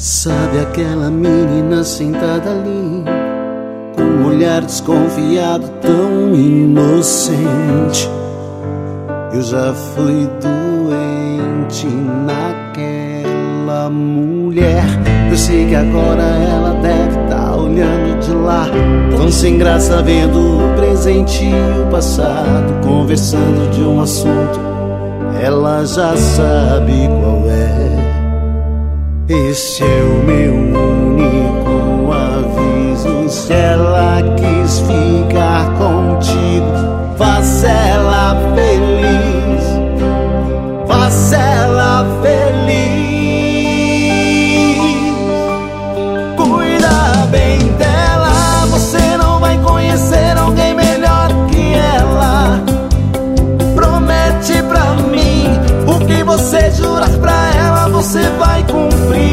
Sabe aquela menina sentada ali, com um olhar desconfiado, tão inocente? Eu já fui doente naquela mulher. Eu sei que agora ela deve estar olhando de lá, tão sem graça, vendo o presente e o passado, conversando de um assunto, ela já sabe qual é. Esse é o meu único aviso: se ela quis ficar contigo, faça ela feliz, faça ela feliz. Cuida bem dela, você não vai conhecer alguém melhor que ela. Promete pra mim, o que você jurar pra ela, você vai cumprir.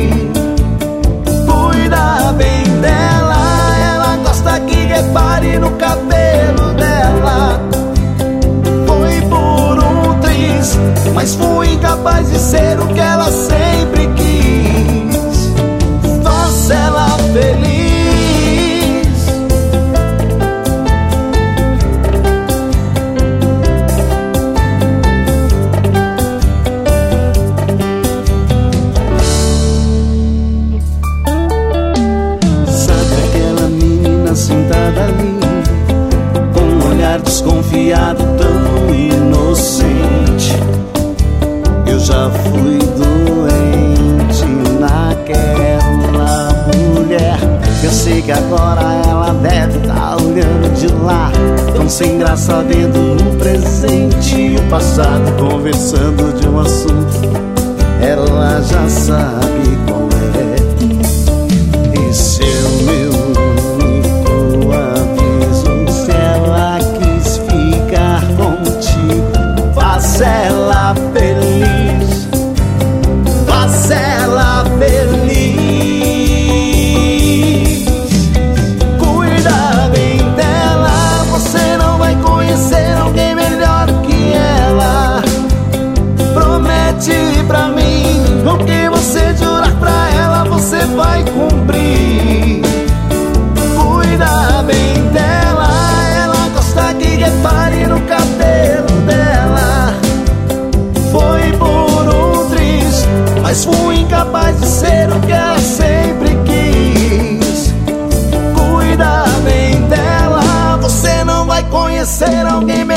Cuida bem dela, ela gosta que repare no cabelo dela. Foi por um triz, mas fui incapaz de ser o que ela sempre quis. Faça ela feliz. Sentada ali, com um olhar desconfiado, tão inocente. Eu já fui doente naquela mulher. Eu sei que agora ela deve estar olhando de lá, tão sem graça, vendo o presente e o passado, conversando de um assunto, ela já sabe qual é. Esse é o meu faça ela feliz, faça ela feliz. Cuida bem dela, você não vai conhecer alguém melhor que ela. Promete pra mim, o que você jurar pra ela, você vai cumprir. Cuida bem dela, ela gosta que repare no cabelo dela. Foi por um triz, mas fui incapaz de ser o que ela sempre quis. Cuida bem dela, você não vai conhecer alguém